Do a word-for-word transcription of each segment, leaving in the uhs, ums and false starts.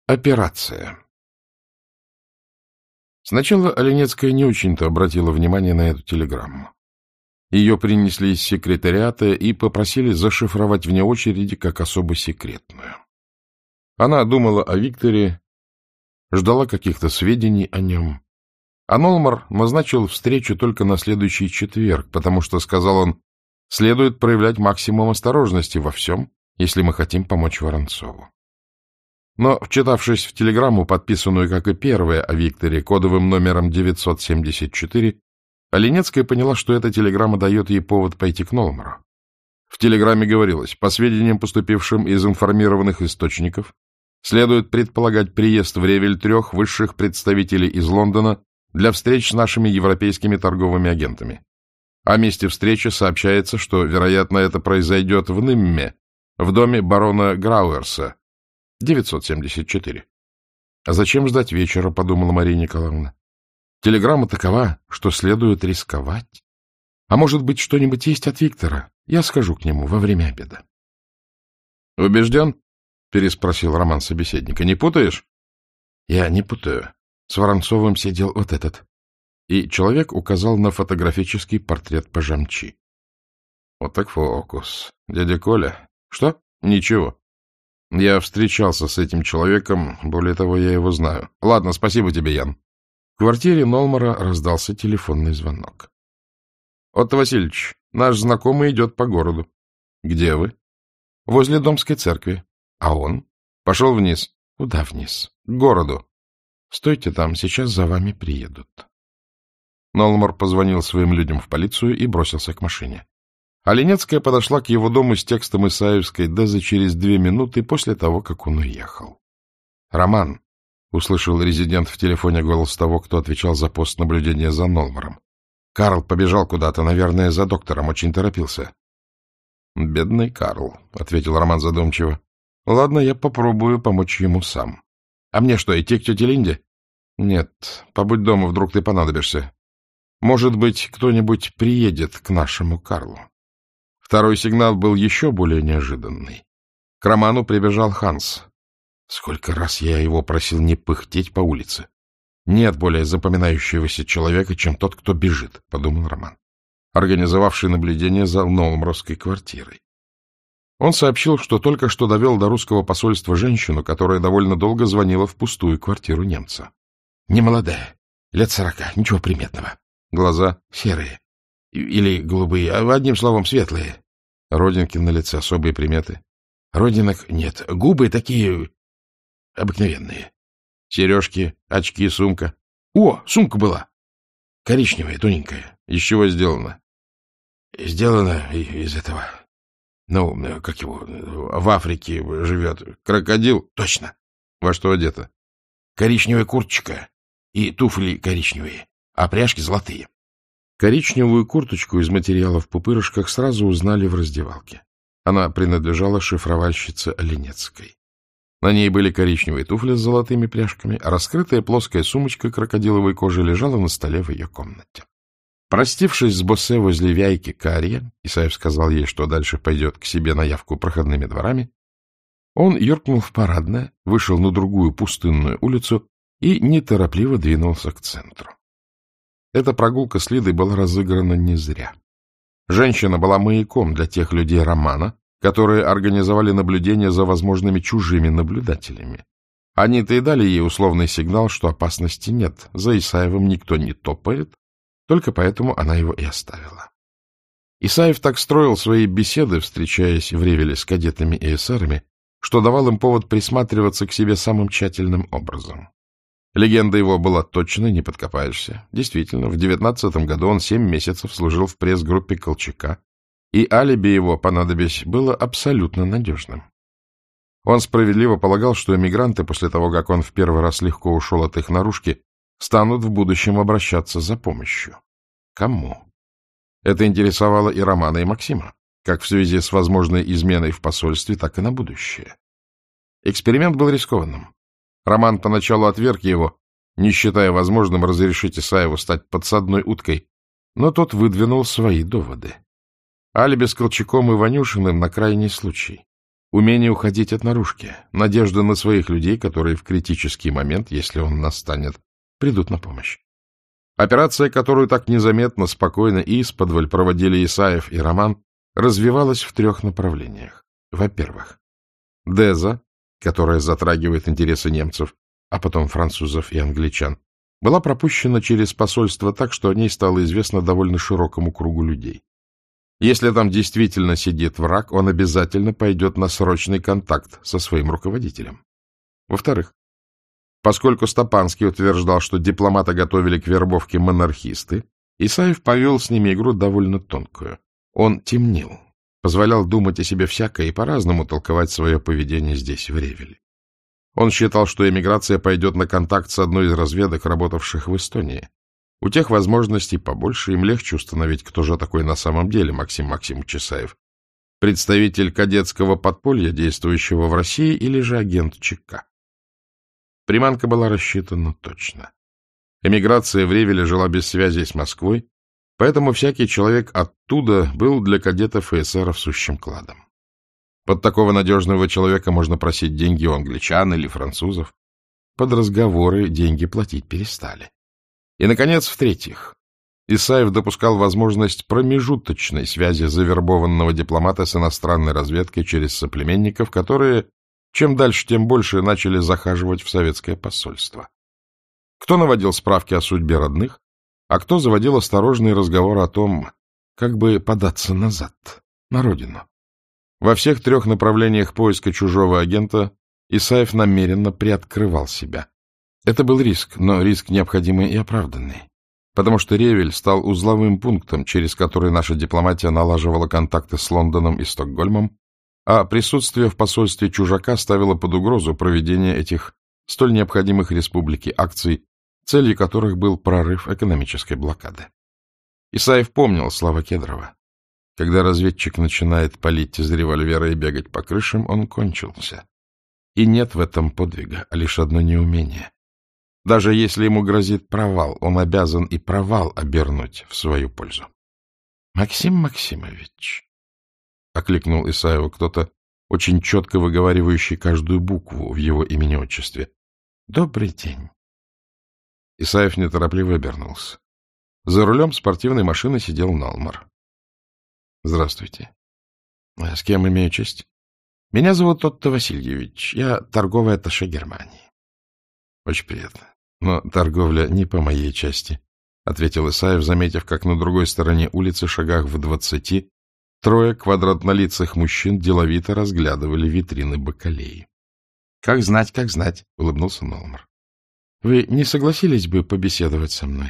Операция. Сначала Оленецкая не очень-то обратила внимание на эту телеграмму. Ее принесли из секретариата и попросили зашифровать вне очереди как особо секретную. Она думала о Викторе, ждала каких-то сведений о нем. А Нолмар назначил встречу только на следующий четверг, потому что, сказал он, следует проявлять максимум осторожности во всем, если мы хотим помочь Воронцову. Но, вчитавшись в телеграмму, подписанную, как и первая, о Викторе, кодовым номером девятьсот семьдесят четыре, Оленецкая поняла, что эта телеграмма дает ей повод пойти к Нолмару. В телеграмме говорилось: по сведениям, поступившим из информированных источников, следует предполагать приезд в Ревель трех высших представителей из Лондона для встреч с нашими европейскими торговыми агентами. О месте встречи сообщается, что, вероятно, это произойдет в Нимме, в доме барона Грауэрса, девятьсот семьдесят четыре. А зачем ждать вечера, подумала Мария Николаевна. Телеграмма такова, что следует рисковать. А может быть, что-нибудь есть от Виктора? Я схожу к нему во время обеда. — Убежден? — переспросил Роман собеседника. — Не путаешь? — Я не путаю. С Воронцовым сидел вот этот. И человек указал на фотографический портрет Пожамчи. — Вот так фокус. Дядя Коля. — Что? — Ничего. Я встречался с этим человеком, более того, я его знаю. Ладно, спасибо тебе, Ян. В квартире Нолмара раздался телефонный звонок. — Отто Васильевич, наш знакомый идет по городу. — Где вы? — Возле Домской церкви. — А он? — Пошел вниз. — Куда вниз? — К городу. — Стойте там, сейчас за вами приедут. Нолмар позвонил своим людям в полицию и бросился к машине. Оленецкая подошла к его дому с текстом Исаевской Дезы через две минуты после того, как он уехал. — Роман, — услышал резидент в телефоне голос того, кто отвечал за пост наблюдения за Нолмаром. — Карл побежал куда-то, наверное, за доктором, очень торопился. — Бедный Карл, — ответил Роман задумчиво. — Ладно, я попробую помочь ему сам. — А мне что, идти к тете Линде? — Нет, побудь дома, вдруг ты понадобишься. Может быть, кто-нибудь приедет к нашему Карлу. Второй сигнал был еще более неожиданный. К Роману прибежал Ханс. Сколько раз я его просил не пыхтеть по улице. Нет более запоминающегося человека, чем тот, кто бежит, — подумал Роман, организовавший наблюдение за Нолмаровской квартирой. Он сообщил, что только что довел до русского посольства женщину, которая довольно долго звонила в пустую квартиру немца. Немолодая, лет сорока, ничего приметного. Глаза серые. Или голубые, а одним словом, светлые. Родинки на лице, особые приметы. Родинок нет. Губы такие обыкновенные. Сережки, очки, сумка. О, сумка была. Коричневая, тоненькая. Из чего сделана? Сделана из этого. Ну, как его, в Африке живет. Крокодил? Точно. Во что одета? Коричневая курточка и туфли коричневые, а пряжки золотые. Коричневую курточку из материала в пупырышках сразу узнали в раздевалке. Она принадлежала шифровальщице Оленецкой. На ней были коричневые туфли с золотыми пряжками, а раскрытая плоская сумочка крокодиловой кожи лежала на столе в ее комнате. Простившись с Боссе возле Вяйки Карья, Исаев сказал ей, что дальше пойдет к себе на явку проходными дворами, он юркнул в парадное, вышел на другую пустынную улицу и неторопливо двинулся к центру. Эта прогулка с Лидой была разыграна не зря. Женщина была маяком для тех людей Романа, которые организовали наблюдение за возможными чужими наблюдателями. Они-то и дали ей условный сигнал, что опасности нет, за Исаевым никто не топает, только поэтому она его и оставила. Исаев так строил свои беседы, встречаясь в Ревеле с кадетами и эсерами, что давал им повод присматриваться к себе самым тщательным образом. Легенда его была точной, не подкопаешься. Действительно, в девятнадцатом году он семь месяцев служил в пресс-группе Колчака, и алиби его, понадобясь, было абсолютно надежным. Он справедливо полагал, что эмигранты, после того, как он в первый раз легко ушел от их наружки, станут в будущем обращаться за помощью. Кому? Это интересовало и Романа, и Максима, как в связи с возможной изменой в посольстве, так и на будущее. Эксперимент был рискованным. Роман поначалу отверг его, не считая возможным разрешить Исаеву стать подсадной уткой, но тот выдвинул свои доводы. Алиби с Колчаком и Ванюшиным на крайний случай. Умение уходить от наружки, надежда на своих людей, которые в критический момент, если он настанет, придут на помощь. Операция, которую так незаметно, спокойно и исподволь проводили Исаев и Роман, развивалась в трех направлениях. Во-первых, Деза, которая затрагивает интересы немцев, а потом французов и англичан, была пропущена через посольство так, что о ней стало известно довольно широкому кругу людей. Если там действительно сидит враг, он обязательно пойдет на срочный контакт со своим руководителем. Во-вторых, поскольку Стопанский утверждал, что дипломата готовили к вербовке монархисты, Исаев повел с ними игру довольно тонкую. Он темнил, позволял думать о себе всякое и по-разному толковать свое поведение здесь, в Ревеле. Он считал, что эмиграция пойдет на контакт с одной из разведок, работавших в Эстонии. У тех возможностей побольше, им легче установить, кто же такой на самом деле Максим Максимович Исаев. Представитель кадетского подполья, действующего в России, или же агент ЧК. Приманка была рассчитана точно. Эмиграция в Ревеле жила без связи с Москвой, поэтому всякий человек оттуда был для кадетов и эсеров сущим кладом. Под такого надежного человека можно просить деньги у англичан или французов. Под разговоры деньги платить перестали. И, наконец, в-третьих, Исаев допускал возможность промежуточной связи завербованного дипломата с иностранной разведкой через соплеменников, которые, чем дальше, тем больше, начали захаживать в советское посольство. Кто наводил справки о судьбе родных, а кто заводил осторожный разговор о том, как бы податься назад, на родину. Во всех трех направлениях поиска чужого агента Исаев намеренно приоткрывал себя. Это был риск, но риск необходимый и оправданный, потому что Ревель стал узловым пунктом, через который наша дипломатия налаживала контакты с Лондоном и Стокгольмом, а присутствие в посольстве чужака ставило под угрозу проведение этих столь необходимых республике акций, целью которых был прорыв экономической блокады. Исаев помнил слова Кедрова. Когда разведчик начинает палить из револьвера и бегать по крышам, он кончился. И нет в этом подвига, а лишь одно неумение. Даже если ему грозит провал, он обязан и провал обернуть в свою пользу. — Максим Максимович, — окликнул Исаева кто-то, очень четко выговаривающий каждую букву в его имени-отчестве. — Добрый день. Исаев неторопливо обернулся. За рулем спортивной машины сидел Налмар. — Здравствуйте. — С кем имею честь? — Меня зовут Отто Васильевич. Я торговый атташе Германии. — Очень приятно. Но торговля не по моей части, — ответил Исаев, заметив, как на другой стороне улицы, шагах в двадцати, трое квадратнолицых мужчин деловито разглядывали витрины бакалеи. — Как знать, как знать, — улыбнулся Налмар. — Вы не согласились бы побеседовать со мной?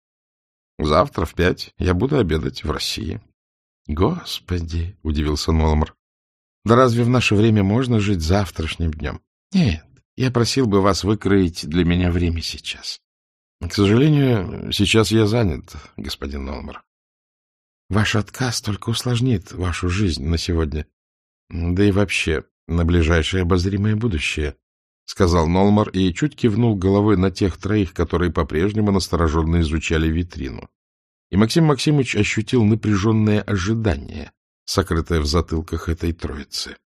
— Завтра в пять я буду обедать в России. — Господи, — удивился Налмар, — да разве в наше время можно жить завтрашним днем? — Нет. Я просил бы вас выкроить для меня время сейчас. К сожалению, сейчас я занят, господин Налмар. Ваш отказ только усложнит вашу жизнь на сегодня, да и вообще на ближайшее обозримое будущее, — сказал Налмар и чуть кивнул головой на тех троих, которые по-прежнему настороженно изучали витрину. И Максим Максимович ощутил напряженное ожидание, сокрытое в затылках этой троицы.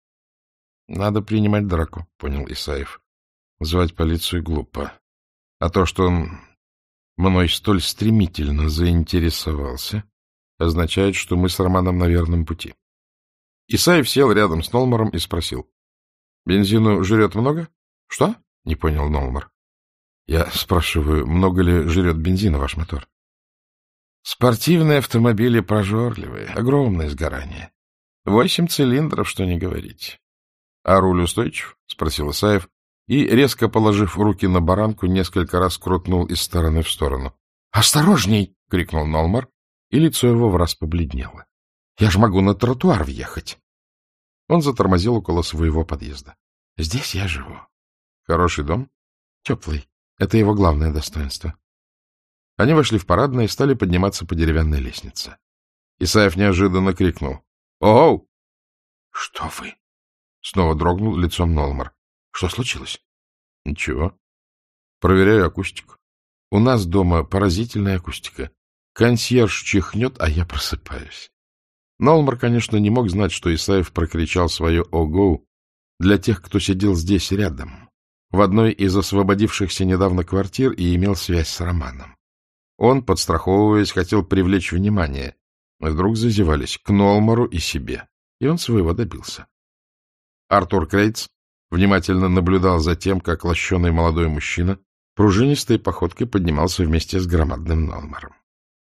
Надо принимать драку, — понял Исаев. Звать полицию глупо. А то, что он мной столь стремительно заинтересовался, означает, что мы с Романом на верном пути. Исаев сел рядом с Налмаром и спросил. — Бензину жрет много? — Что? — не понял Налмар. — Я спрашиваю, много ли жрет бензина ваш мотор? — Спортивные автомобили прожорливые, огромное сгорание. Восемь цилиндров, что не говорить. — А руль устойчив? — спросил Исаев, и, резко положив руки на баранку, несколько раз крутнул из стороны в сторону. — Осторожней! — крикнул Налмар, и лицо его враз побледнело. — Я ж могу на тротуар въехать. Он затормозил около своего подъезда. — Здесь я живу. — Хороший дом? — Теплый. Это его главное достоинство. Они вошли в парадное и стали подниматься по деревянной лестнице. Исаев неожиданно крикнул. — Оу! — Что вы? Снова дрогнул лицом Налмар. — Что случилось? — Ничего. Проверяю акустику. У нас дома поразительная акустика. Консьерж чихнет, а я просыпаюсь. Нолмар, конечно, не мог знать, что Исаев прокричал свое «Ого» для тех, кто сидел здесь рядом, в одной из освободившихся недавно квартир и имел связь с Романом. Он, подстраховываясь, хотел привлечь внимание, но вдруг зазевались к Нолмару и себе, и он своего добился. Артур Крейтс внимательно наблюдал за тем, как лощеный молодой мужчина пружинистой походкой поднимался вместе с громадным Нолмаром.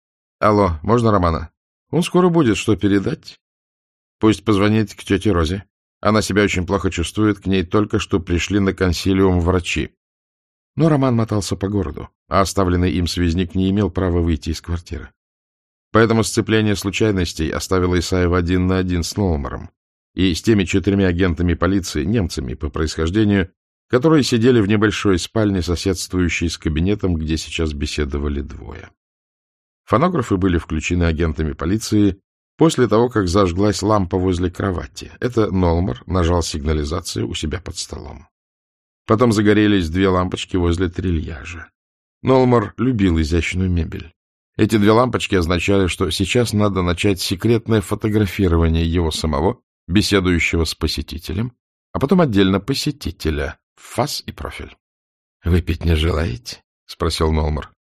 — Алло, можно Романа? Он скоро будет, что передать? Пусть позвонит к тете Розе. Она себя очень плохо чувствует, к ней только что пришли на консилиум врачи. Но Роман мотался по городу, а оставленный им связник не имел права выйти из квартиры. Поэтому сцепление случайностей оставило Исаева один на один с Нолмаром и с теми четырьмя агентами полиции, немцами по происхождению, которые сидели в небольшой спальне, соседствующей с кабинетом, где сейчас беседовали двое. Фонографы были включены агентами полиции после того, как зажглась лампа возле кровати. Это Нолмар нажал сигнализацию у себя под столом. Потом загорелись две лампочки возле трильяжа. Нолмар любил изящную мебель. Эти две лампочки означали, что сейчас надо начать секретное фотографирование его самого, беседующего с посетителем, а потом отдельно посетителя, фас и профиль. — Выпить не желаете? — спросил Нолмар.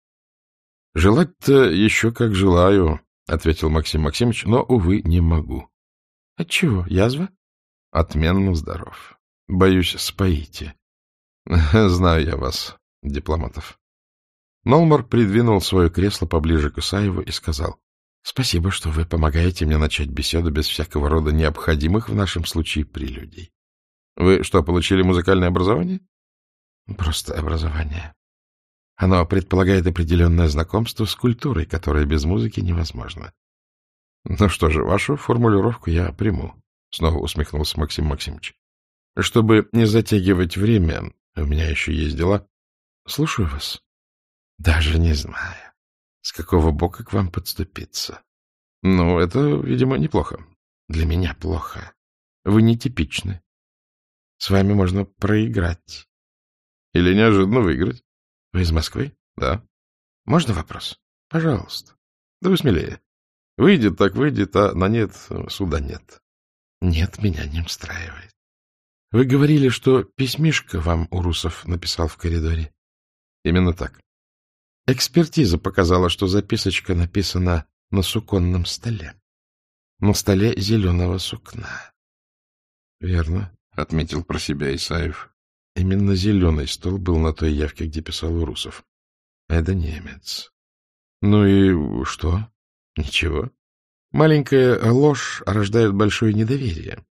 — Желать-то еще как желаю, — ответил Максим Максимович, — но, увы, не могу. — Отчего? Язва? — Отменно здоров. Боюсь, споите. — Знаю я вас, дипломатов. Нолмар придвинул свое кресло поближе к Исаеву и сказал: — Спасибо, что вы помогаете мне начать беседу без всякого рода необходимых в нашем случае прелюдий. — Вы что, получили музыкальное образование? — Просто образование. Оно предполагает определенное знакомство с культурой, которая без музыки невозможна. — Ну что же, вашу формулировку я приму, — снова усмехнулся Максим Максимович. — Чтобы не затягивать время, у меня еще есть дела. — Слушаю вас. — Даже не знаю, с какого бока к вам подступиться. — Ну, это, видимо, неплохо. — Для меня плохо. Вы нетипичны. С вами можно проиграть. — Или неожиданно выиграть. — Вы из Москвы? — Да. — Можно вопрос? — Пожалуйста. — Да вы смелее. Выйдет, так выйдет, а на нет суда нет. — Нет, меня не устраивает. Вы говорили, что письмишко вам Урусов написал в коридоре. — Именно так. Экспертиза показала, что записочка написана на суконном столе. На столе зеленого сукна. — Верно, — отметил про себя Исаев. Именно зеленый стол был на той явке, где писал Урусов. Это немец. Ну и что? Ничего. Маленькая ложь рождает большое недоверие.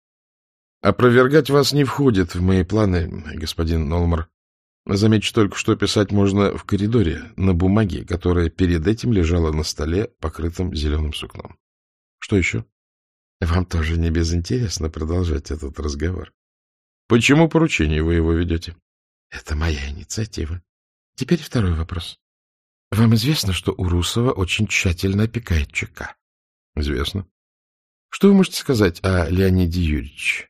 Опровергать вас не входит в мои планы, господин Нолмар. Замечу только, что писать можно в коридоре, на бумаге, которая перед этим лежала на столе, покрытым зеленым сукном. Что еще? Вам тоже не безинтересно продолжать этот разговор. Почему поручение вы его ведете? Это моя инициатива. Теперь второй вопрос. Вам известно, что Урусова очень тщательно опекает ЧК? Известно. Что вы можете сказать о Леониде Юрьевиче?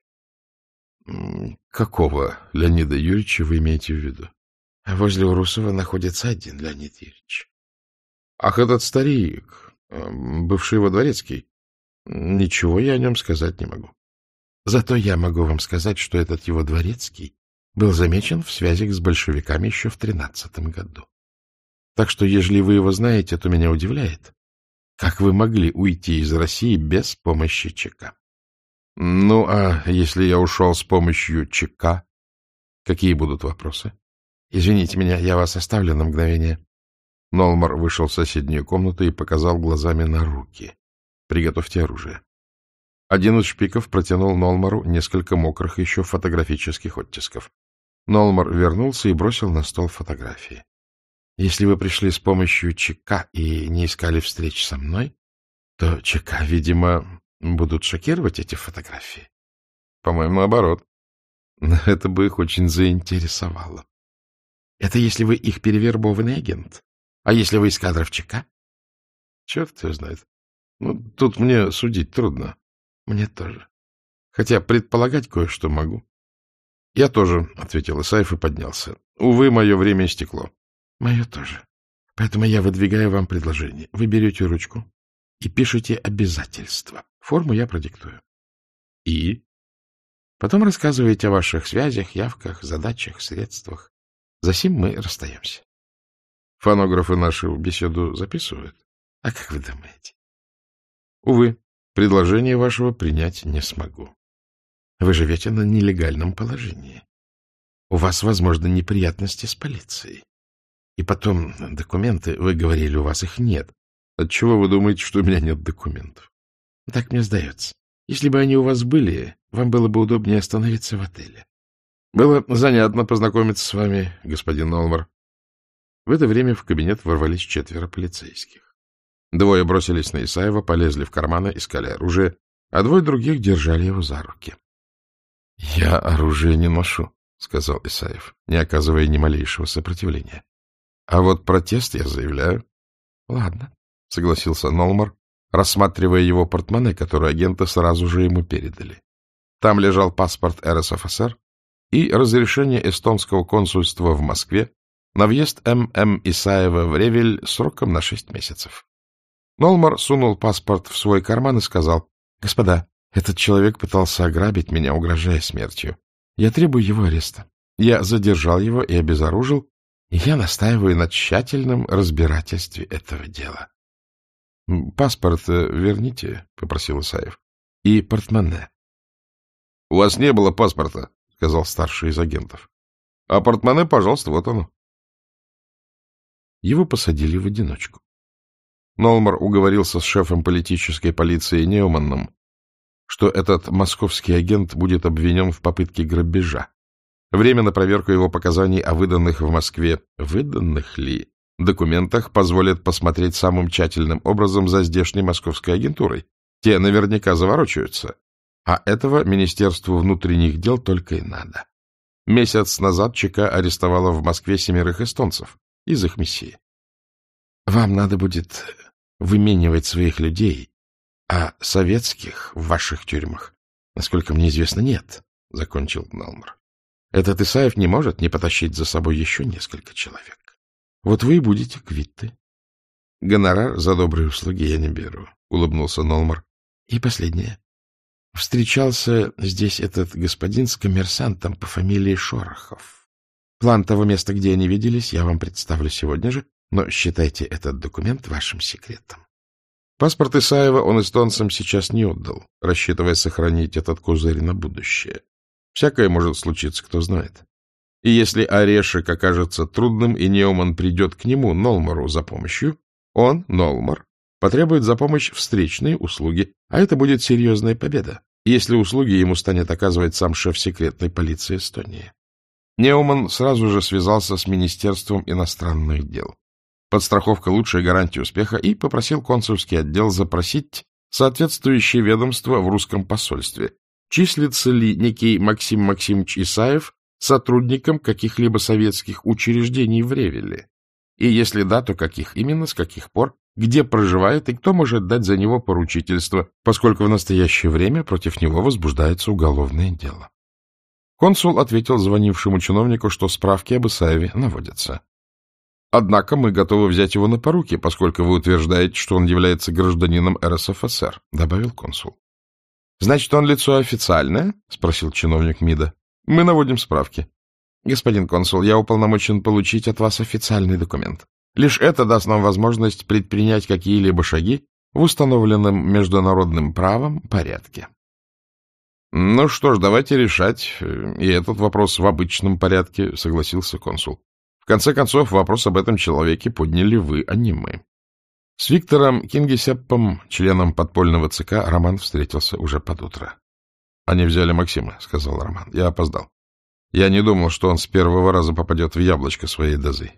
Какого Леонида Юрьевича вы имеете в виду? Возле Урусова находится один Леонид Юрьевич. Ах, этот старик, бывший его дворецкий. Ничего я о нем сказать не могу. Зато я могу вам сказать, что этот его дворецкий был замечен в связях с большевиками еще в тринадцатом году. Так что, ежели вы его знаете, то меня удивляет, как вы могли уйти из России без помощи ЧК. Ну, а если я ушел с помощью ЧК, какие будут вопросы? Извините меня, я вас оставлю на мгновение. Нолмар вышел в соседнюю комнату и показал глазами на руки. Приготовьте оружие. Один из шпиков протянул Нолмару несколько мокрых еще фотографических оттисков. Нолмар вернулся и бросил на стол фотографии. Если вы пришли с помощью ЧК и не искали встреч со мной, то ЧК, видимо, будут шокировать эти фотографии. По-моему, наоборот. Это бы их очень заинтересовало. Это если вы их перевербованный агент. А если вы из кадров ЧК? Черт его знает. Ну, тут мне судить трудно. Мне тоже. Хотя предполагать кое-что могу. — Я тоже, — ответил Исаев и поднялся. — Увы, мое время истекло. — Мое тоже. Поэтому я выдвигаю вам предложение. Вы берете ручку и пишете обязательства в Форму я продиктую. И? Потом рассказываете о ваших связях, явках, задачах, средствах. Засим мы расстаемся. Фонографы нашу беседу записывают? А как вы думаете? Увы, предложение вашего принять не смогу. Вы живете на нелегальном положении. У вас, возможно, неприятности с полицией. И потом, документы, вы говорили, у вас их нет. Отчего вы думаете, что у меня нет документов? Так мне сдается. Если бы они у вас были, вам было бы удобнее остановиться в отеле. Было занятно познакомиться с вами, господин Нолмар. В это время в кабинет ворвались четверо полицейских. Двое бросились на Исаева, полезли в карманы, искали оружие, а двое других держали его за руки. — Я оружие не ношу, — сказал Исаев, не оказывая ни малейшего сопротивления. — А вот протест я заявляю. — Ладно, — согласился Нолмар, рассматривая его портмоне, которое агенты сразу же ему передали. Там лежал паспорт эр эс эф эс эр и разрешение эстонского консульства в Москве на въезд М М Исаева в Ревель сроком на шесть месяцев. Нолмар сунул паспорт в свой карман и сказал: — Господа, этот человек пытался ограбить меня, угрожая смертью. Я требую его ареста. Я задержал его и обезоружил, и я настаиваю на тщательном разбирательстве этого дела. — Паспорт верните, — попросил Исаев, — и портмоне. — У вас не было паспорта, — сказал старший из агентов. — А портмоне, пожалуйста, вот оно. Его посадили в одиночку. Нолмар уговорился с шефом политической полиции Неуманном, что этот московский агент будет обвинен в попытке грабежа. Время на проверку его показаний о выданных в Москве, выданных ли, документах позволят посмотреть самым тщательным образом за здешней московской агентурой. Те наверняка заворочаются. А этого Министерству внутренних дел только и надо. Месяц назад ЧК арестовала в Москве семерых эстонцев из их миссии. — Вам надо будет выменивать своих людей, а советских в ваших тюрьмах, насколько мне известно, нет, — закончил Нолмар. Этот Исаев не может не потащить за собой еще несколько человек. Вот вы и будете квитты. — Гонорар за добрые услуги я не беру, — улыбнулся Нолмар. — И последнее. Встречался здесь этот господин с коммерсантом по фамилии Шорохов. План того места, где они виделись, я вам представлю сегодня же, но считайте этот документ вашим секретом. Паспорт Исаева он эстонцам сейчас не отдал, рассчитывая сохранить этот козырь на будущее. Всякое может случиться, кто знает. И если орешек окажется трудным, и Неуман придет к нему, Нолмару, за помощью, он, Нолмар, потребует за помощь встречные услуги, а это будет серьезная победа, если услуги ему станет оказывать сам шеф секретной полиции Эстонии. Неуман сразу же связался с Министерством иностранных дел. Подстраховка — лучшая гарантия успеха, и попросил консульский отдел запросить соответствующее ведомство в русском посольстве. Числится ли некий Максим Максимович Исаев сотрудником каких-либо советских учреждений в Ревеле? И если да, то каких именно, с каких пор, где проживает и кто может дать за него поручительство, поскольку в настоящее время против него возбуждается уголовное дело. Консул ответил звонившему чиновнику, что справки об Исаеве наводятся. Однако мы готовы взять его на поруки, поскольку вы утверждаете, что он является гражданином эр эс эф эс эр, — добавил консул. — Значит, он лицо официальное? — спросил чиновник МИДа. — Мы наводим справки. — Господин консул, я уполномочен получить от вас официальный документ. Лишь это даст нам возможность предпринять какие-либо шаги в установленном международным правом порядке. — Ну что ж, давайте решать и этот вопрос в обычном порядке, — согласился консул. В конце концов, вопрос об этом человеке подняли вы, а не мы. С Виктором Кингисеппом, членом подпольного ЦК, Роман встретился уже под утро. — Они взяли Максима, — сказал Роман. — Я опоздал. Я не думал, что он с первого раза попадет в яблочко своей дозы.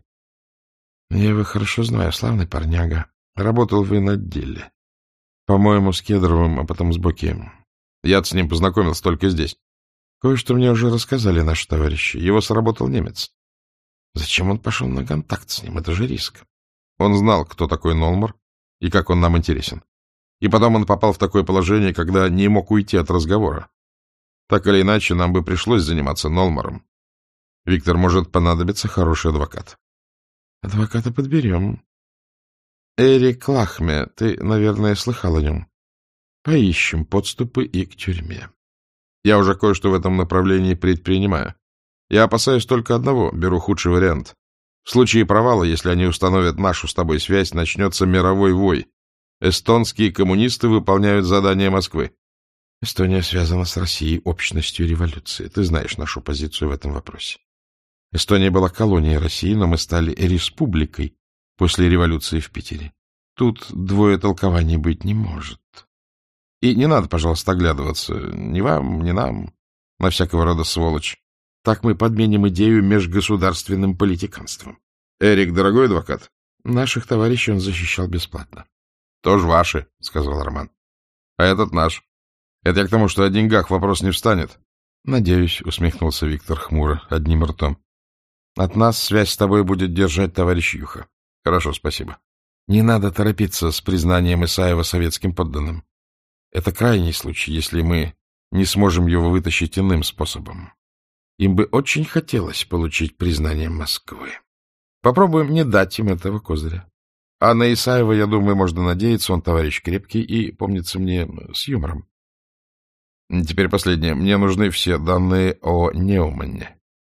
— Я его хорошо знаю, славный парняга. Работал в инотделе. По-моему, с Кедровым, а потом с Бокеем. Я с ним познакомился только здесь. Кое-что мне уже рассказали наши товарищи. Его сработал немец. Зачем он пошел на контакт с ним? Это же риск. Он знал, кто такой Нолмар и как он нам интересен. И потом он попал в такое положение, когда не мог уйти от разговора. Так или иначе, нам бы пришлось заниматься Нолмаром. Виктор, может понадобиться хороший адвокат. Адвоката подберем. Эрик Лахме, ты, наверное, слыхал о нем. Поищем подступы и к тюрьме. Я уже кое-что в этом направлении предпринимаю. Я опасаюсь только одного, беру худший вариант. В случае провала, если они установят нашу с тобой связь, начнется мировой вой. Эстонские коммунисты выполняют задания Москвы. Эстония связана с Россией общностью революции. Ты знаешь нашу позицию в этом вопросе. Эстония была колонией России, но мы стали республикой после революции в Питере. Тут двое толкований быть не может. И не надо, пожалуйста, оглядываться ни вам, ни нам на всякого рода сволочь. Так мы подменим идею межгосударственным политиканством. Эрик, дорогой адвокат? Наших товарищей он защищал бесплатно. — Тоже ваши, — сказал Роман. — А этот наш. Это я к тому, что о деньгах вопрос не встанет. — Надеюсь, — усмехнулся Виктор хмуро, одним ртом. — От нас связь с тобой будет держать товарищ Юха. — Хорошо, спасибо. Не надо торопиться с признанием Исаева советским подданным. Это крайний случай, если мы не сможем его вытащить иным способом. Им бы очень хотелось получить признание Москвы. Попробуем не дать им этого козыря. А на Исаева, я думаю, можно надеяться, он товарищ крепкий и, помнится мне, с юмором. Теперь последнее. Мне нужны все данные о Неумане.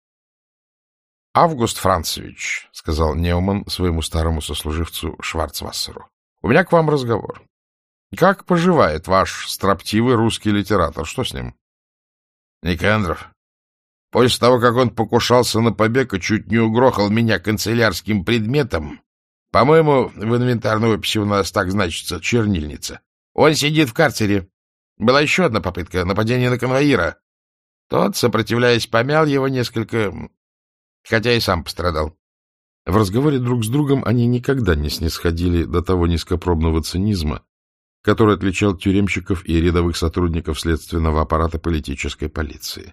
— Август Францевич, — сказал Неуман своему старому сослуживцу Шварцвассеру, — у меня к вам разговор. Как поживает ваш строптивый русский литератор? Что с ним? — Никандров. После того, как он покушался на побег и чуть не угрохал меня канцелярским предметом, по-моему, в инвентарной описи у нас так значится чернильница, он сидит в карцере. Была еще одна попытка — нападение на конвоира. Тот, сопротивляясь, помял его несколько, хотя и сам пострадал. В разговоре друг с другом они никогда не снисходили до того низкопробного цинизма, который отличал тюремщиков и рядовых сотрудников следственного аппарата политической полиции.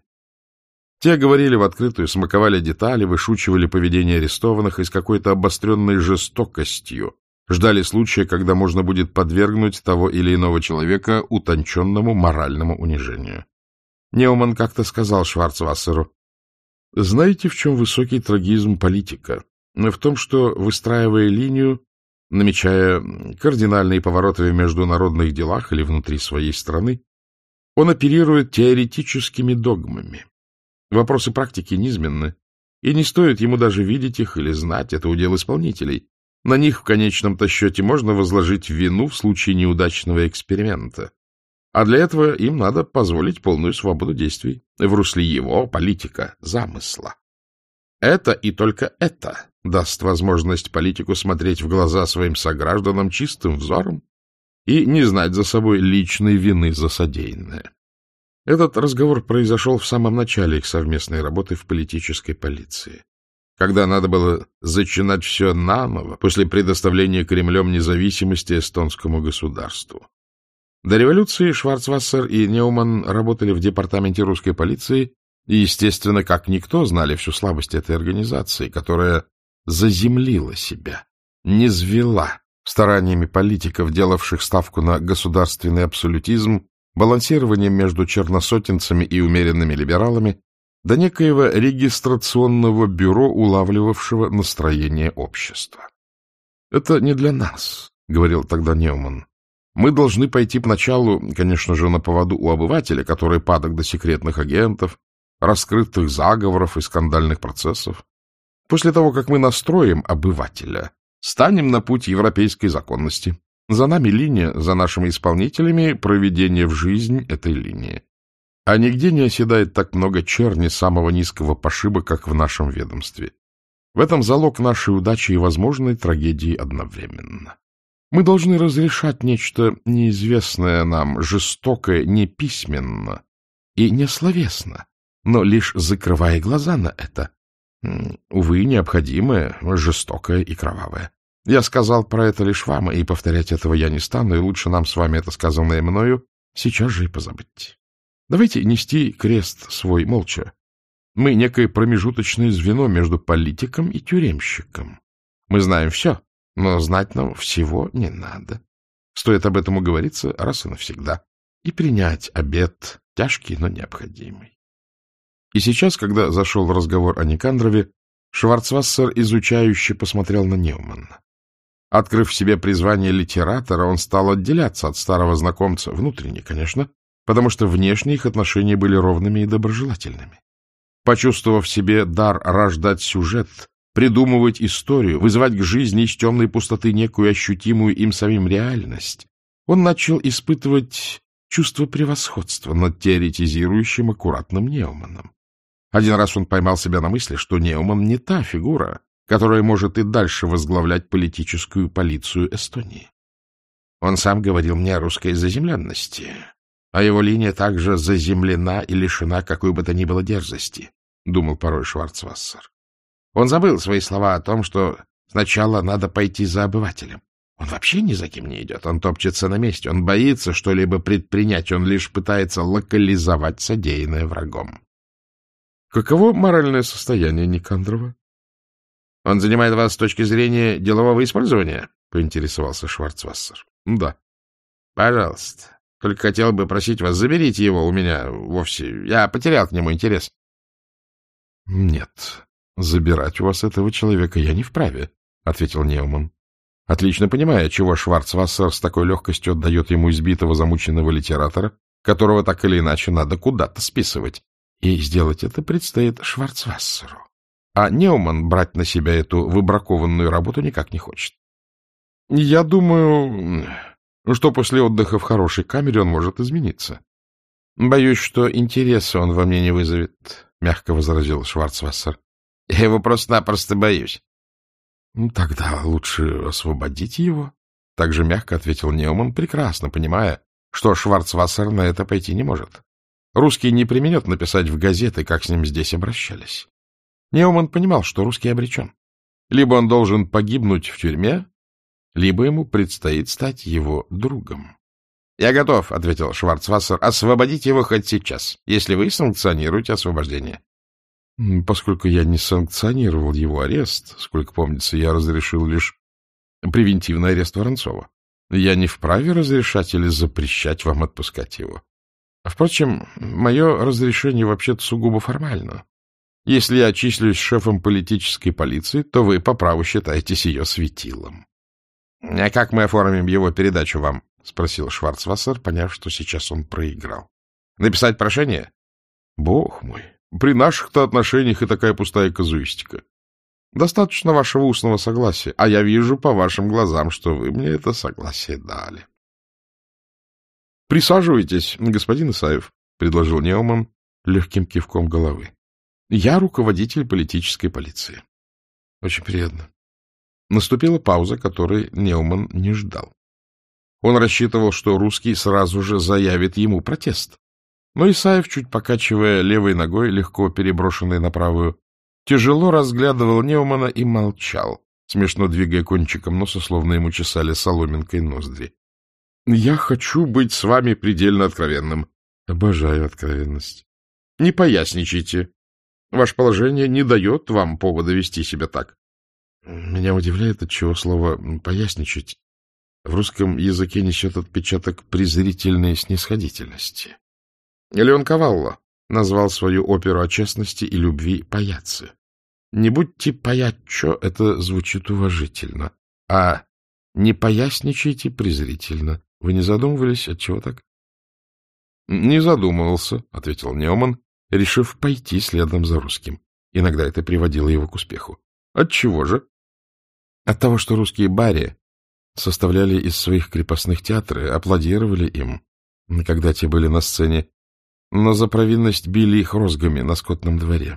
Те говорили в открытую, смаковали детали, вышучивали поведение арестованных и с какой-то обостренной жестокостью ждали случая, когда можно будет подвергнуть того или иного человека утонченному моральному унижению. Неуман как-то сказал Шварцвассеру: «Знаете, в чем высокий трагизм политика? В том, что, выстраивая линию, намечая кардинальные повороты в международных делах или внутри своей страны, он оперирует теоретическими догмами. Вопросы практики низменны, и не стоит ему даже видеть их или знать, это удел исполнителей. На них в конечном-то счете можно возложить вину в случае неудачного эксперимента. А для этого им надо позволить полную свободу действий в русле его, политика, замысла. Это и только это даст возможность политику смотреть в глаза своим согражданам чистым взором и не знать за собой личной вины за содеянное. Этот разговор произошел в самом начале их совместной работы в политической полиции, когда надо было зачинать все наново после предоставления Кремлем независимости эстонскому государству. До революции Шварцвассер и Неуман работали в департаменте русской полиции и, естественно, как никто, знали всю слабость этой организации, которая заземлила себя, низвела стараниями политиков, делавших ставку на государственный абсолютизм, балансированием между черносотенцами и умеренными либералами, до некоего регистрационного бюро, улавливавшего настроение общества. «Это не для нас», — говорил тогда Неуман. «Мы должны пойти поначалу, конечно же, на поводу у обывателя, который падок до секретных агентов, раскрытых заговоров и скандальных процессов. После того, как мы настроим обывателя, станем на путь европейской законности. За нами линия, за нашими исполнителями проведение в жизнь этой линии. А нигде не оседает так много черни самого низкого пошиба, как в нашем ведомстве. В этом залог нашей удачи и возможной трагедии одновременно. Мы должны разрешать нечто неизвестное нам, жестокое, не письменно и не словесно, но лишь закрывая глаза на это. Увы, необходимое, жестокое и кровавое. Я сказал про это лишь вам, и повторять этого я не стану, и лучше нам с вами это сказанное мною сейчас же и позабыть. Давайте нести крест свой молча. Мы некое промежуточное звено между политиком и тюремщиком. Мы знаем все, но знать нам всего не надо. Стоит об этом уговориться раз и навсегда и принять обет, тяжкий, но необходимый». И сейчас, когда зашел разговор о Никандрове, Шварцвассер изучающе посмотрел на Неумана. Открыв в себе призвание литератора, он стал отделяться от старого знакомца, внутренне, конечно, потому что внешне их отношения были ровными и доброжелательными. Почувствовав в себе дар рождать сюжет, придумывать историю, вызывать к жизни из темной пустоты некую ощутимую им самим реальность, он начал испытывать чувство превосходства над теоретизирующим аккуратным Неуманом. Один раз он поймал себя на мысли, что Неуман не та фигура, которая может и дальше возглавлять политическую полицию Эстонии. Он сам говорил мне о русской заземленности, а его линия также заземлена и лишена какой бы то ни было дерзости, — думал порой Шварцвассер. Он забыл свои слова о том, что сначала надо пойти за обывателем. Он вообще ни за кем не идет, он топчется на месте, он боится что-либо предпринять, он лишь пытается локализовать содеянное врагом. Каково моральное состояние Никандрова? — Он занимает вас с точки зрения делового использования? — поинтересовался Шварцвассер. — Да. — Пожалуйста. Только хотел бы просить вас, заберите его у меня вовсе. Я потерял к нему интерес. — Нет, забирать у вас этого человека я не вправе, — ответил Неуман, отлично понимая, чего Шварцвассер с такой легкостью отдает ему избитого замученного литератора, которого так или иначе надо куда-то списывать. И сделать это предстоит Шварцвассеру. А Неуман брать на себя эту выбракованную работу никак не хочет. Я думаю, что после отдыха в хорошей камере он может измениться. — Боюсь, что интереса он во мне не вызовет, — мягко возразил Шварцвассер. — Я его просто-напросто боюсь. — Тогда лучше освободите его, — также мягко ответил Неуман, прекрасно понимая, что Шварцвассер на это пойти не может. Русский не преминет написать в газеты, как с ним здесь обращались. Неуман понимал, что русский обречен. Либо он должен погибнуть в тюрьме, либо ему предстоит стать его другом. — Я готов, — ответил Шварцвассер, — освободить его хоть сейчас, если вы санкционируете освобождение. — Поскольку я не санкционировал его арест, сколько помнится, я разрешил лишь превентивный арест Воронцова. Я не вправе разрешать или запрещать вам отпускать его. Впрочем, мое разрешение вообще-то сугубо формально. Если я числюсь шефом политической полиции, то вы по праву считаетесь ее светилом. — А как мы оформим его передачу вам? — спросил Шварцвассер, поняв, что сейчас он проиграл. — Написать прошение? — Бог мой, при наших-то отношениях и такая пустая казуистика. Достаточно вашего устного согласия, а я вижу по вашим глазам, что вы мне это согласие дали. — Присаживайтесь, господин Исаев, — предложил Неуман легким кивком головы. — Я руководитель политической полиции. — Очень приятно. Наступила пауза, которой Неуман не ждал. Он рассчитывал, что русский сразу же заявит ему протест. Но Исаев, чуть покачивая левой ногой, легко переброшенной на правую, тяжело разглядывал Неумана и молчал, смешно двигая кончиком носа, словно ему чесали соломинкой ноздри. — Я хочу быть с вами предельно откровенным. — Обожаю откровенность. — Не поясничайте. Ваше положение не дает вам повода вести себя так. Меня удивляет, отчего слово «поясничать» в русском языке несет отпечаток презрительной снисходительности. Леон Кавалло назвал свою оперу о честности и любви «Паяцци». Не будьте паяччо, это звучит уважительно, а не поясничайте презрительно. Вы не задумывались, отчего так? — Не задумывался, — ответил Неуман, решив пойти следом за русским. Иногда это приводило его к успеху. — Отчего же? — От того, что русские бари составляли из своих крепостных театры, аплодировали им, когда те были на сцене, но за провинность били их розгами на скотном дворе.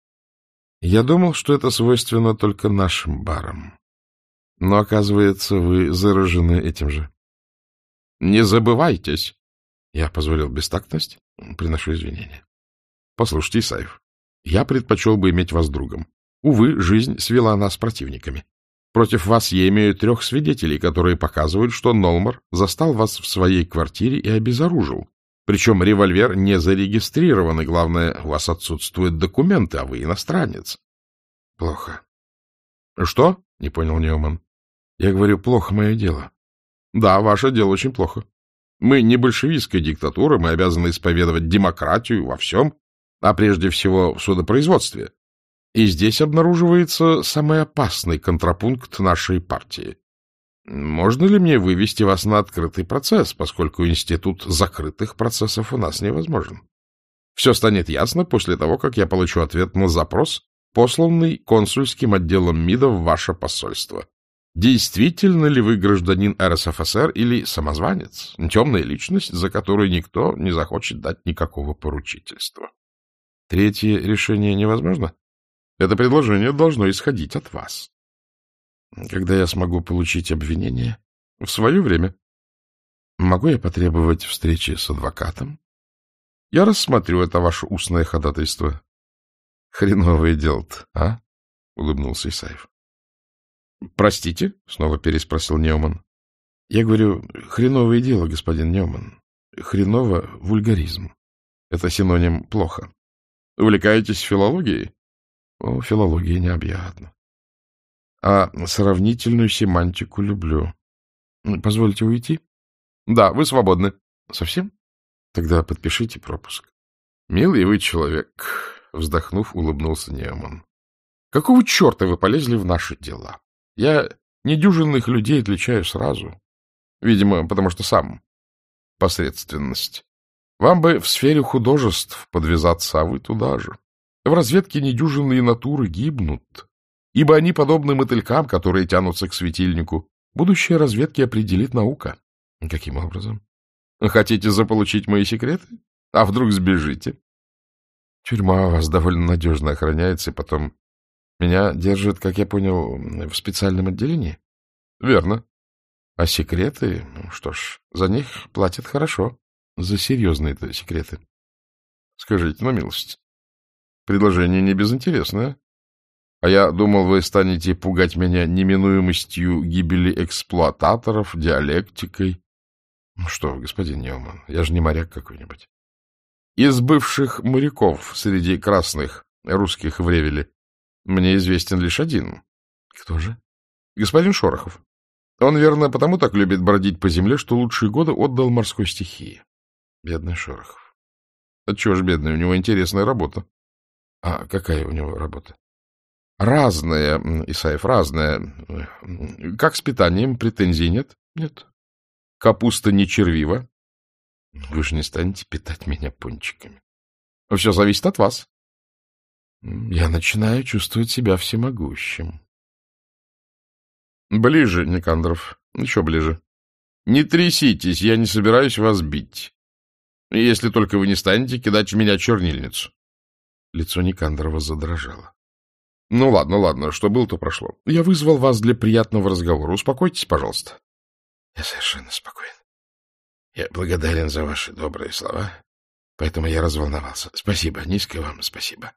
Я думал, что это свойственно только нашим барам. Но, оказывается, вы заражены этим же. — Не забывайтесь. Я позволил бестактность, приношу извинения. Послушайте, Исаев, я предпочел бы иметь вас другом. Увы, жизнь свела нас противниками. Против вас я имею трех свидетелей, которые показывают, что Нолмар застал вас в своей квартире и обезоружил. Причем револьвер не зарегистрирован, и, главное, у вас отсутствуют документы, а вы иностранец. — Плохо. — Что? — не понял Неуман. — Я говорю, плохо мое дело. — Да, ваше дело очень плохо. Мы не большевистская диктатура, мы обязаны исповедовать демократию во всем, а прежде всего в судопроизводстве. И здесь обнаруживается самый опасный контрапункт нашей партии. можно ли мне вывести вас на открытый процесс, поскольку институт закрытых процессов у нас невозможен? Все станет ясно после того, как я получу ответ на запрос, посланный консульским отделом МИДа в ваше посольство. Действительно ли вы гражданин эр эс эф эс эр или самозванец, темная личность, за которую никто не захочет дать никакого поручительства? Третье решение невозможно? Это предложение должно исходить от вас. Когда я смогу получить обвинение? В свое время. Могу я потребовать встречи с адвокатом? Я рассмотрю это ваше устное ходатайство. Хреновое дело-то, а? — улыбнулся Исаев. — Простите? — снова переспросил Неуман. — Я говорю, хреновое дело, господин Неуман. Хреново — вульгаризм. Это синоним «плохо». Увлекаетесь филологией? О, филология необъятна. А сравнительную семантику люблю. Позвольте уйти? Да, вы свободны. Совсем? Тогда подпишите пропуск. Милый вы человек, вздохнув, улыбнулся Неуман. Какого черта вы полезли в наши дела? Я недюжинных людей отличаю сразу. Видимо, потому что сам посредственность. Вам бы в сфере художеств подвязаться, а вы туда же. В разведке недюжинные натуры гибнут, ибо они подобны мотылькам, которые тянутся к светильнику. Будущее разведки определит наука. Каким образом? Хотите заполучить мои секреты? А вдруг сбежите? Тюрьма у вас довольно надежно охраняется, и потом меня держат, как я понял, в специальном отделении? Верно. А секреты, ну что ж, за них платят хорошо. За серьезные-то секреты. Скажите, на милость, предложение не безинтересное. А я думал, вы станете пугать меня неминуемостью гибели эксплуататоров, диалектикой. Ну что вы, господин Неуман, я же не моряк какой-нибудь. Из бывших моряков среди красных русских в Ревеле мне известен лишь один. Кто же? Господин Шорохов. Он, верно, потому так любит бродить по земле, что лучшие годы отдал морской стихии. Бедный Шорохов. Отчего ж бедный, у него интересная работа. А какая у него работа? Разная, Исаев, разная. Как с питанием? Претензий нет? Нет. Капуста не червива? Вы же не станете питать меня пончиками. Все зависит от вас. Я начинаю чувствовать себя всемогущим. Ближе, Никандров, еще ближе. Не тряситесь, я не собираюсь вас бить. Если только вы не станете кидать в меня чернильницу. Лицо Никандрова задрожало. — Ну, ладно, ладно, что было, то прошло. Я вызвал вас для приятного разговора. Успокойтесь, пожалуйста. — Я совершенно спокоен. Я благодарен за ваши добрые слова, поэтому я разволновался. Спасибо, низкое вам спасибо.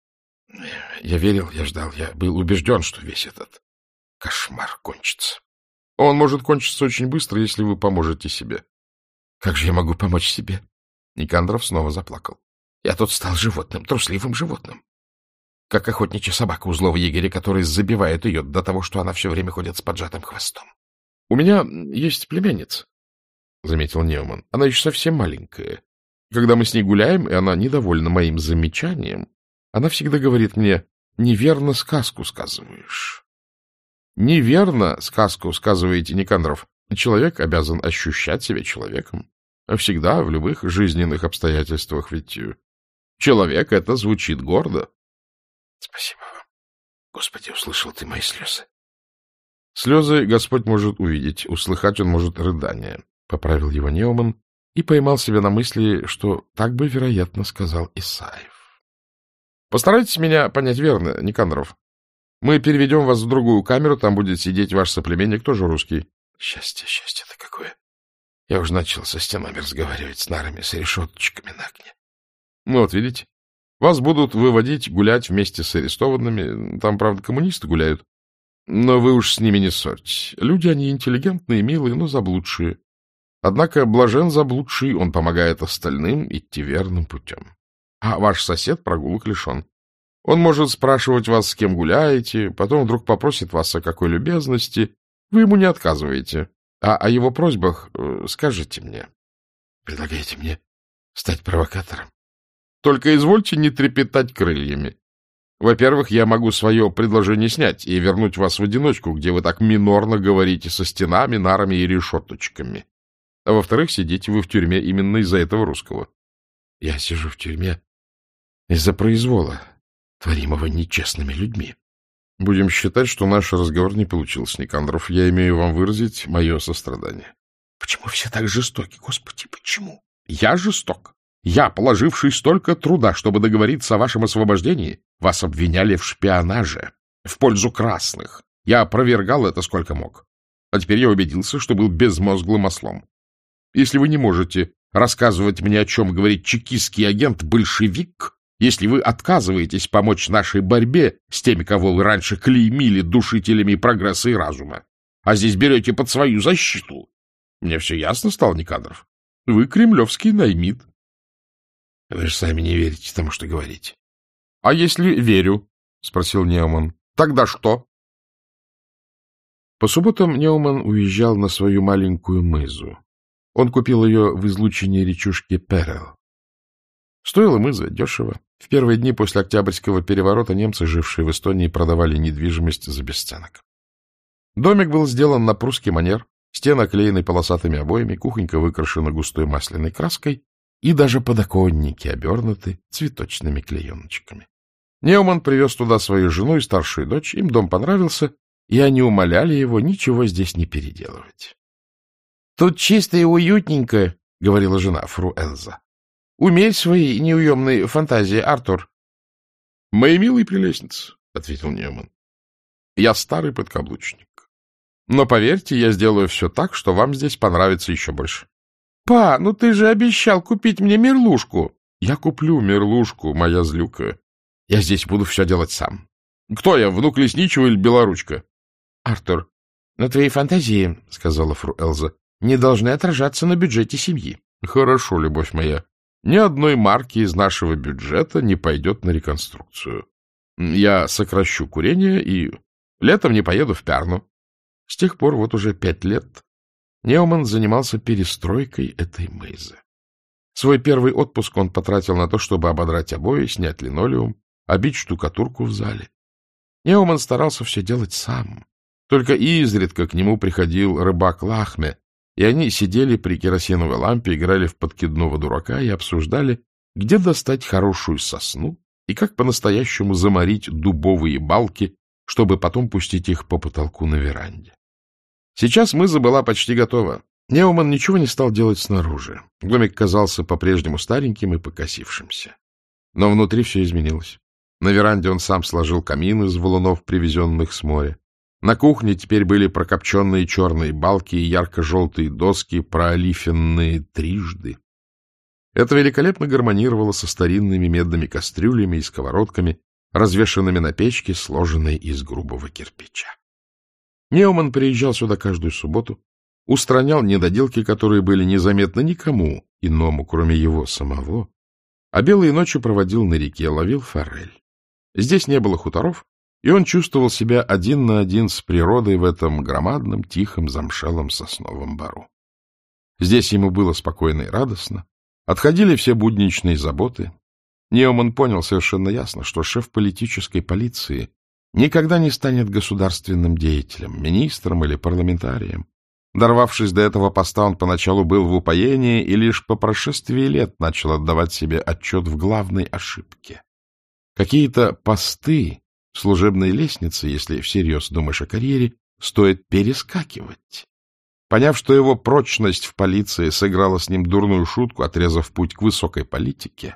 Я верил, я ждал, я был убежден, что весь этот кошмар кончится. Он может кончиться очень быстро, если вы поможете себе. Как же я могу помочь себе? Никандров снова заплакал. Я тут стал животным, трусливым животным. Как охотничья собака у злого егеря, который забивает ее до того, что она все время ходит с поджатым хвостом. — У меня есть племянница, — заметил Неуман. — Она еще совсем маленькая. Когда мы с ней гуляем, и она недовольна моим замечанием, она всегда говорит мне: неверно сказку сказываешь. Неверно сказку сказываете, Никандров. Человек обязан ощущать себя человеком. Всегда, в любых жизненных обстоятельствах. Ведь человек — это звучит гордо. Спасибо вам. Господи, услышал ты мои слезы. Слезы Господь может увидеть, услыхать он может рыдания, — поправил его Неуман и поймал себя на мысли, что так бы, вероятно, сказал Исаев. — Постарайтесь меня понять верно, Никандров. Мы переведем вас в другую камеру, там будет сидеть ваш соплеменник, тоже русский. Счастье, счастье-то какое! Я уже начал со стенами разговаривать, с нарами, с решеточками на окне. Ну вот, видите, вас будут выводить гулять вместе с арестованными. Там, правда, коммунисты гуляют. Но вы уж с ними не ссорьтесь. Люди они интеллигентные, милые, но заблудшие. Однако блажен заблудший, он помогает остальным идти верным путем. А ваш сосед прогулок лишен. Он может спрашивать вас, с кем гуляете, потом вдруг попросит вас о какой любезности. Вы ему не отказываете. А о его просьбах э, скажите мне. Предлагаете мне стать провокатором? Только извольте не трепетать крыльями. Во-первых, я могу свое предложение снять и вернуть вас в одиночку, где вы так минорно говорите со стенами, нарами и решеточками. А во-вторых, сидите вы в тюрьме именно из-за этого русского. Я сижу в тюрьме из-за произвола, творимого нечестными людьми. Будем считать, что наш разговор не получился, Никандров. Я имею вам выразить мое сострадание. Почему все так жестоки, Господи, почему? Я жесток. Я, положивший столько труда, чтобы договориться о вашем освобождении, вас обвиняли в шпионаже, в пользу красных. Я опровергал это сколько мог. А теперь я убедился, что был безмозглым ослом. Если вы не можете рассказывать мне, о чем говорит чекистский агент-большевик, если вы отказываетесь помочь нашей борьбе с теми, кого вы раньше клеймили душителями прогресса и разума, а здесь берете под свою защиту, мне все ясно стало, Никандров. Вы кремлевский наймит. Вы же сами не верите тому, что говорите. — А если верю? — спросил Неуман. — Тогда что? По субботам Неуман уезжал на свою маленькую мызу. Он купил ее в излучине речушки Перел. Стоила мыза дешево. В первые дни после Октябрьского переворота немцы, жившие в Эстонии, продавали недвижимость за бесценок. Домик был сделан на прусский манер, стены оклеены полосатыми обоями, кухонька выкрашена густой масляной краской, и даже подоконники обернуты цветочными клееночками. Неуман привез туда свою жену и старшую дочь, им дом понравился, и они умоляли его ничего здесь не переделывать. — Тут чисто и уютненько, — говорила жена, фру Эльза. — Умерь свои неуемные фантазии, Артур. — Мои милые прелестницы, — ответил Неуман, — я старый подкаблучник. Но, поверьте, я сделаю все так, что вам здесь понравится еще больше. — Па, ну ты же обещал купить мне мерлушку. — Я куплю мерлушку, моя злюка. Я здесь буду все делать сам. Кто я, внук лесничего или белоручка? — Артур, но твои фантазии, — сказала фру Эльза, — не должны отражаться на бюджете семьи. — Хорошо, любовь моя. Ни одной марки из нашего бюджета не пойдет на реконструкцию. Я сокращу курение и летом не поеду в Пярну. С тех пор вот уже пять лет Неуман занимался перестройкой этой мызы. Свой первый отпуск он потратил на то, чтобы ободрать обои, снять линолеум, обить штукатурку в зале. Неуман старался все делать сам. Только изредка к нему приходил рыбак Лахме, и они сидели при керосиновой лампе, играли в подкидного дурака и обсуждали, где достать хорошую сосну и как по-настоящему заморить дубовые балки, чтобы потом пустить их по потолку на веранде. Сейчас мыза была почти готова. Неуман ничего не стал делать снаружи. Домик казался по-прежнему стареньким и покосившимся. Но внутри все изменилось. На веранде он сам сложил камин из валунов, привезенных с моря. На кухне теперь были прокопченные черные балки и ярко-желтые доски, проолифенные трижды. Это великолепно гармонировало со старинными медными кастрюлями и сковородками, развешанными на печке, сложенной из грубого кирпича. Неуман приезжал сюда каждую субботу, устранял недоделки, которые были незаметны никому иному, кроме его самого, а белые ночи проводил на реке, ловил форель. Здесь не было хуторов, и он чувствовал себя один на один с природой в этом громадном, тихом, замшелом сосновом бору. Здесь ему было спокойно и радостно, отходили все будничные заботы. Неуман понял совершенно ясно, что шеф политической полиции никогда не станет государственным деятелем, министром или парламентарием. Дорвавшись до этого поста, он поначалу был в упоении и лишь по прошествии лет начал отдавать себе отчет в главной ошибке. Какие-то посты, служебные лестницы, если всерьез думаешь о карьере, стоит перескакивать. Поняв, что его прочность в полиции сыграла с ним дурную шутку, отрезав путь к высокой политике,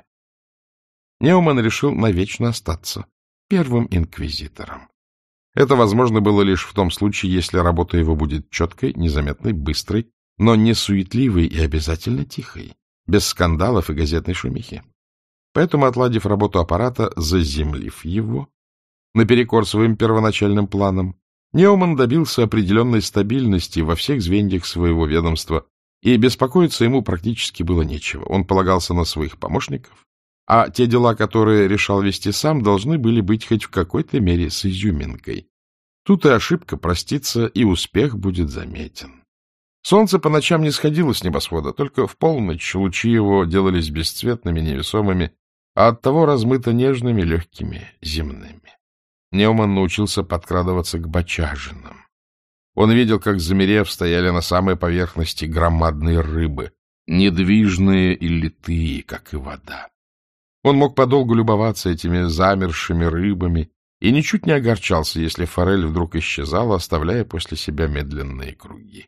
Неуман решил навечно остаться первым инквизитором. Это возможно было лишь в том случае, если работа его будет четкой, незаметной, быстрой, но не суетливой и обязательно тихой, без скандалов и газетной шумихи. Поэтому, отладив работу аппарата, заземлив его, наперекор своим первоначальным планам, Неуман добился определенной стабильности во всех звеньях своего ведомства, и беспокоиться ему практически было нечего. Он полагался на своих помощников, а те дела, которые решал вести сам, должны были быть хоть в какой-то мере с изюминкой. Тут и ошибка простится, и успех будет заметен. Солнце по ночам не сходило с небосвода, только в полночь лучи его делались бесцветными, невесомыми, а оттого размыто нежными, легкими, земными. Неуман научился подкрадываться к бочажинам. Он видел, как, замерев, стояли на самой поверхности громадные рыбы, недвижные и литые, как и вода. Он мог подолгу любоваться этими замершими рыбами и ничуть не огорчался, если форель вдруг исчезала, оставляя после себя медленные круги.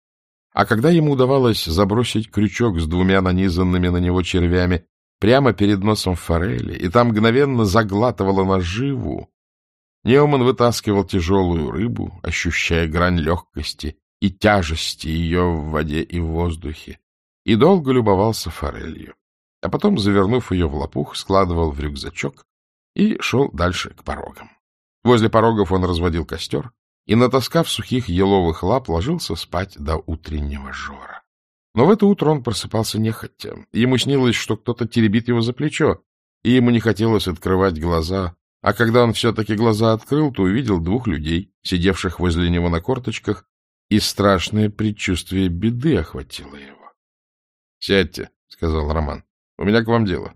А когда ему удавалось забросить крючок с двумя нанизанными на него червями прямо перед носом форели, и там мгновенно заглатывала наживу, Неуман вытаскивал тяжелую рыбу, ощущая грань легкости и тяжести ее в воде и в воздухе, и долго любовался форелью, а потом, завернув ее в лопух, складывал в рюкзачок и шел дальше к порогам. Возле порогов он разводил костер и, натаскав сухих еловых лап, ложился спать до утреннего жора. Но в это утро он просыпался нехотя. Ему снилось, что кто-то теребит его за плечо, и ему не хотелось открывать глаза. А когда он все-таки глаза открыл, то увидел двух людей, сидевших возле него на корточках, и страшное предчувствие беды охватило его. — Сядьте, — сказал Роман, — у меня к вам дело.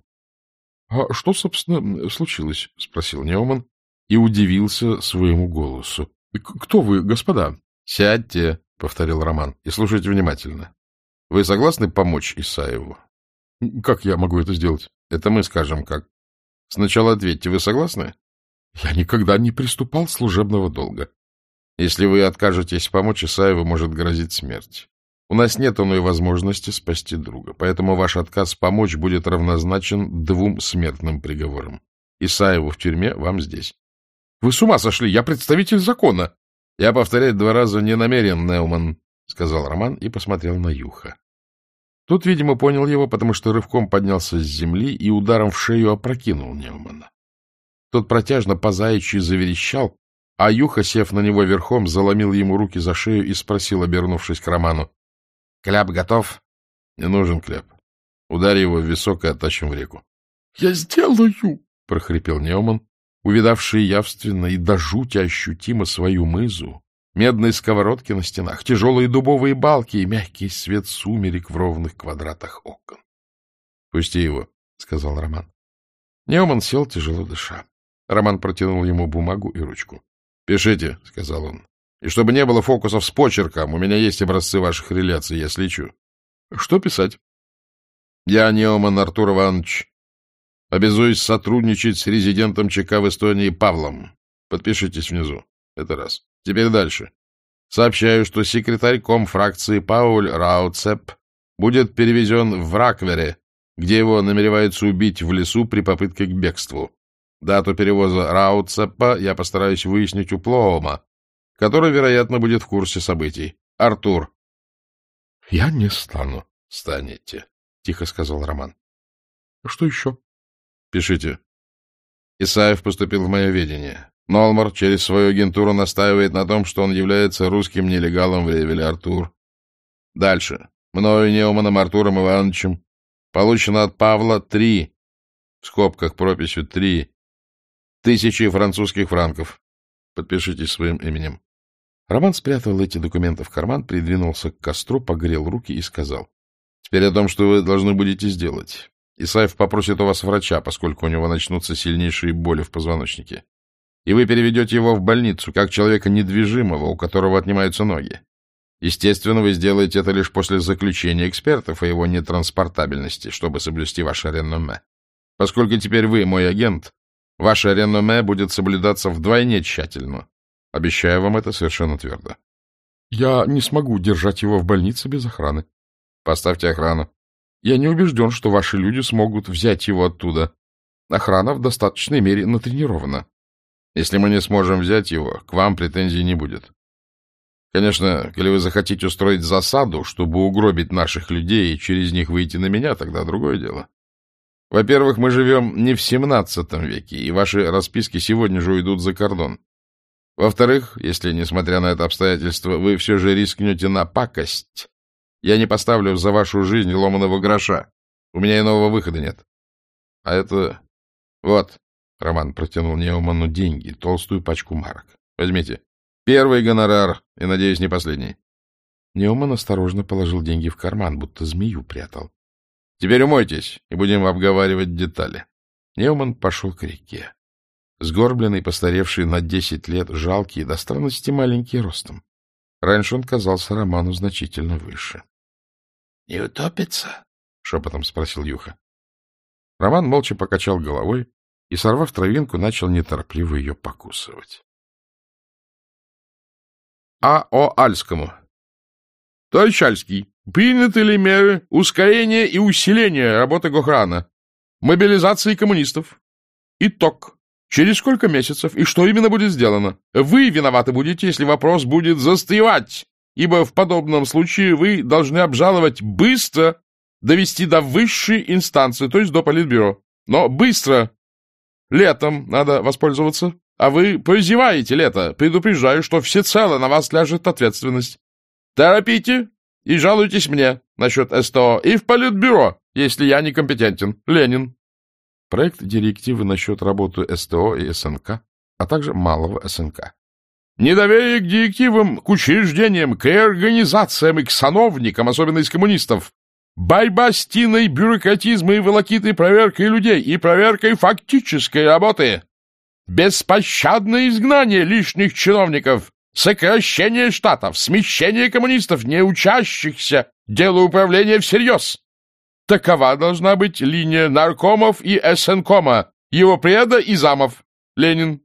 — А что, собственно, случилось? — спросил Неуман и удивился своему голосу. — Кто вы, господа? — Сядьте, — повторил Роман, — и слушайте внимательно. Вы согласны помочь Исаеву? — Как я могу это сделать? — Это мы скажем, как. Сначала ответьте, вы согласны? — Я никогда не приступал служебного долга. Если вы откажетесь помочь Исаеву, может грозить смерть. У нас нет иной возможности спасти друга, поэтому ваш отказ помочь будет равнозначен двум смертным приговорам. Исаеву в тюрьме, вам здесь. — Вы с ума сошли, я представитель закона. — Я повторять два раза не намерен, Неуман, — сказал Роман и посмотрел на Юха. Тут, видимо, понял его, потому что рывком поднялся с земли и ударом в шею опрокинул Неумана. Тот протяжно по-заячьи заверещал, а Юха, сев на него верхом, заломил ему руки за шею и спросил, обернувшись к Роману: — Кляп готов? — Не нужен кляп. Ударь его в висок и оттащим в реку. — Я сделаю! — прохрипел Неуман, увидавший явственно и до жути ощутимо свою мызу, медные сковородки на стенах, тяжелые дубовые балки и мягкий свет сумерек в ровных квадратах окон. — Пусти его, — сказал Роман. Неуман сел, тяжело дыша. Роман протянул ему бумагу и ручку. — Пишите, — сказал он. — И чтобы не было фокусов с почерком, у меня есть образцы ваших реляций, я слечу. — Что писать? — Я, Неуман Артур Иванович, обязуюсь сотрудничать с резидентом ЧК в Эстонии Павлом. Подпишитесь внизу. Это раз. Теперь дальше. Сообщаю, что секретарь комфракции Пауль Рауцеп будет перевезен в Раквере, где его намереваются убить в лесу при попытке к бегству. Дату перевоза Рауцепа я постараюсь выяснить у Плоома, который, вероятно, будет в курсе событий. Артур. — Я не стану. — Станете, — тихо сказал Роман. — Что еще? — Пишите. Исаев поступил в мое ведение. Нолмар через свою агентуру настаивает на том, что он является русским нелегалом в Ревеле. Артур. Дальше. Мною, Неуманом Артуром Ивановичем, получено от Павла три, в скобках прописью три, тысячи французских франков. Подпишитесь своим именем. Роман спрятал эти документы в карман, придвинулся к костру, погрел руки и сказал: — Теперь о том, что вы должны будете сделать. Исаев попросит у вас врача, поскольку у него начнутся сильнейшие боли в позвоночнике. И вы переведете его в больницу, как человека недвижимого, у которого отнимаются ноги. Естественно, вы сделаете это лишь после заключения экспертов о его нетранспортабельности, чтобы соблюсти ваше реноме. Поскольку теперь вы мой агент, ваше реноме будет соблюдаться вдвойне тщательно. Обещаю вам это совершенно твердо. — Я не смогу держать его в больнице без охраны. — Поставьте охрану. — Я не убежден, что ваши люди смогут взять его оттуда. Охрана в достаточной мере натренирована. Если мы не сможем взять его, к вам претензий не будет. Конечно, если вы захотите устроить засаду, чтобы угробить наших людей и через них выйти на меня, тогда другое дело. Во-первых, мы живем не в семнадцатом веке, и ваши расписки сегодня же уйдут за кордон. Во-вторых, если, несмотря на это обстоятельство, вы все же рискнете на пакость, я не поставлю за вашу жизнь ломаного гроша. У меня иного выхода нет. А это... Вот... Роман протянул Неуману деньги, толстую пачку марок. Возьмите. Первый гонорар, и, надеюсь, не последний. Неуман осторожно положил деньги в карман, будто змею прятал. Теперь умойтесь, и будем обговаривать детали. Неуман пошел к реке. Сгорбленный, постаревший на десять лет, жалкий, до странности маленький ростом. Раньше он казался Роману значительно выше. — Не утопится? — шепотом спросил Юха. Роман молча покачал головой и, сорвав травинку, начал неторопливо ее покусывать. — А. О. Альскому. — Товарищ Альский, приняты ли меры ускорения и усиления работы Гохрана, мобилизации коммунистов? Итог. Через сколько месяцев и что именно будет сделано? Вы виноваты будете, если вопрос будет застревать, ибо в подобном случае вы должны обжаловать быстро, довести до высшей инстанции, то есть до Политбюро. Но быстро. Летом надо воспользоваться, а вы прозеваете лето. Предупреждаю, что всецело на вас ляжет ответственность. Торопите и жалуйтесь мне насчет СТО и в Политбюро, если я некомпетентен. Ленин. Проект директивы насчет работы СТО и СНК, а также малого СНК. Недоверие к директивам, к учреждениям, к организациям и к сановникам, особенно из коммунистов. Борьба с тиной бюрократизма и волокитой проверкой людей и проверкой фактической работы. Беспощадное изгнание лишних чиновников, сокращение штатов, смещение коммунистов, не учащихся делу управления всерьез. Такова должна быть линия наркомов и СНКома, его преда и замов. Ленин.